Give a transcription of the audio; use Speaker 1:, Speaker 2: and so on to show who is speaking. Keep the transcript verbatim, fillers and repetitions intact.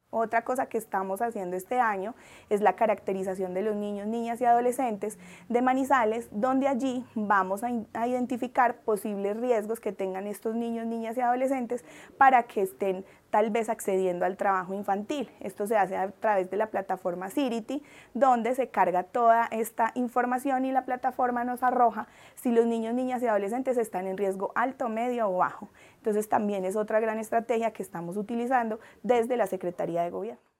Speaker 1: Otra cosa que estamos haciendo este año es la caracterización de los niños, niñas y adolescentes de Manizales, donde allí vamos a, a identificar posibles riesgos que tengan estos niños, niñas y adolescentes para que estén tal vez accediendo al trabajo infantil. Esto se hace a través de la plataforma Sirity, donde se carga toda esta información y la plataforma nos arroja si los niños, niñas y adolescentes están en riesgo alto, medio o bajo. Entonces también es otra gran estrategia que estamos utilizando desde la Secretaría de Gobierno.